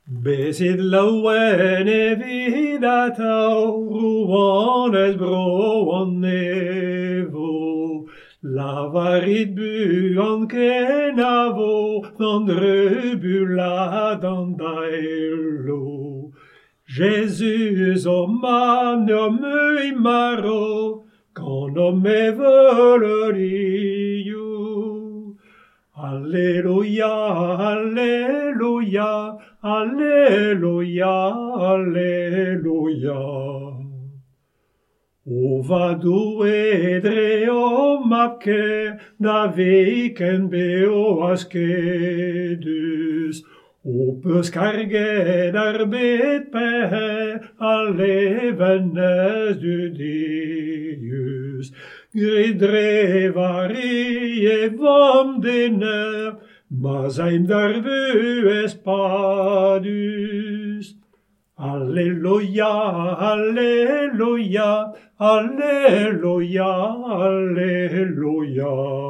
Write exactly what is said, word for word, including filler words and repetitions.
Besit lawen e vidatau, ruan es broan nevo. Lavarit buan kenavo, vandrebula dan daelo. Jésus o man o mui maro, quand o me voleriu. Alleluia, alleluia, alleluia, alleluia. O vadu edre o mapke, na veken beo askedus. O peus karget ar bet pe, alle vennes du Deus. Gredre vari e vam dener, ma zaim dar vu espadus. Alleluia, alleluia, alleluia, alleluia.